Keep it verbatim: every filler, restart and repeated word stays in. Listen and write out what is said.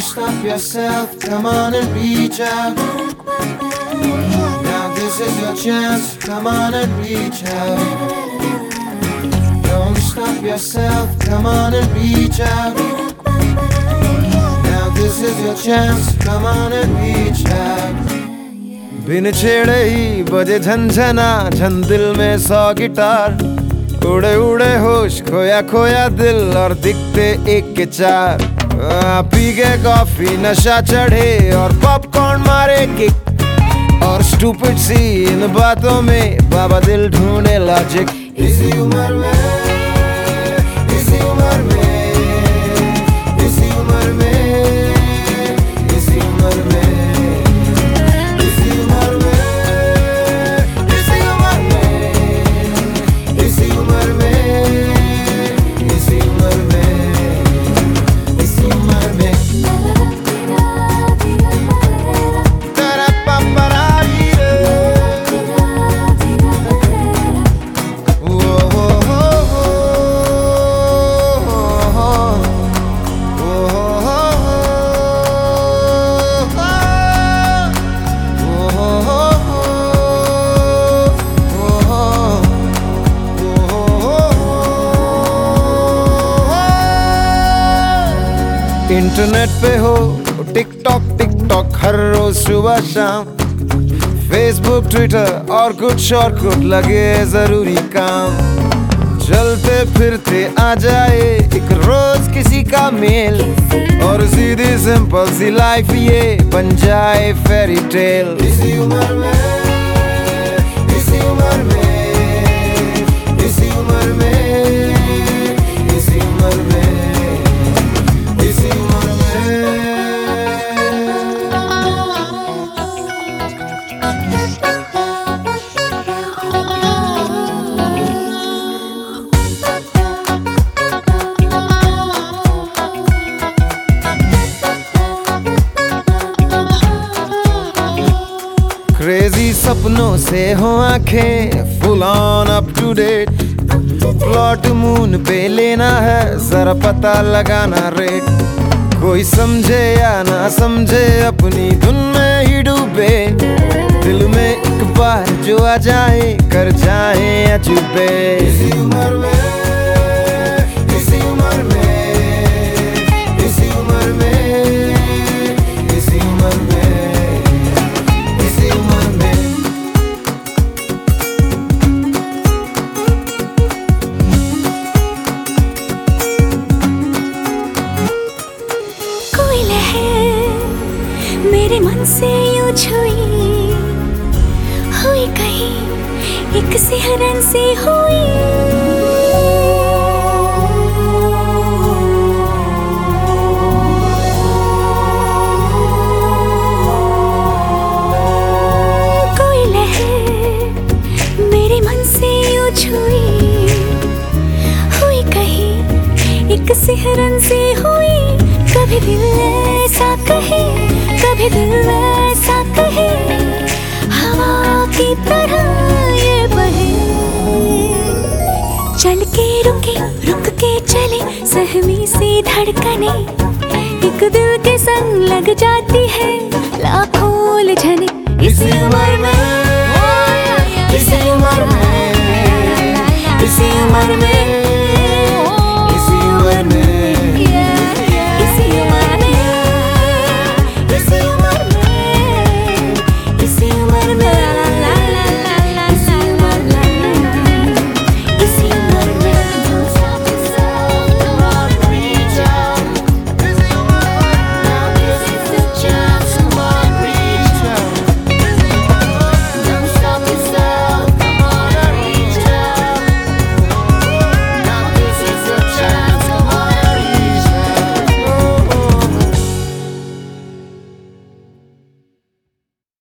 stop yourself, come on and reach out. Now this is your chance, come on and reach out. Don't stop yourself, come on and reach out. Now this is your chance, come on and reach out. बिन छेड़े ही बजे झंझना, झन दिल में सौ guitar, उड़े उड़े होश, खोया खोया दिल और दिखते एक के चार। पी के कॉफी नशा चढ़े और पॉपकॉर्न मारे किक, और स्टूपिड सी इन बातों में बाबा दिल ढूंढे लॉजिक। इसी उम्र में, इसी उम्र में, इसी उम्र में, इसी उम्र में, इंटरनेट पे हो टिकटॉक टिकटॉक हर रोज सुबह शाम, फेसबुक ट्विटर और कुछ और कुछ लगे जरूरी काम। चलते फिरते आ जाए एक रोज किसी का मेल, और सीधी सिंपल सी लाइफ ये बन जाए फेरी टेल। इसी उम्र में, इसी उम्र में, इसी उम्र में, इसी उम्र में, क्रेजी सपनों से हो आंखें full on up to date, plot moon पे लेना है जरा पता लगाना रेट। कोई समझे या ना समझे अपनी धुन में ही डूबे, दिल में एक बार जो आ जाए कर जाए अजूबे। इसी उम्र में, इसी उम्र में, इसी उम्र में, इसी उम्र में, मेरे मन से यूं छुई हुई कहीं एक सिहरन से हुई। कोई लहर मेरे मन से यूं छुई हुई कहीं एक सिहरन से हुई। कभी दिल ऐसा कहे, कभी दिल ऐसा कहे, हवा की तरह ये बहे। चल के रुके, रुक के चले, सहमी सी धड़कने एक दिल के संग लग जाती है लाखों उलझने। इसी उम्र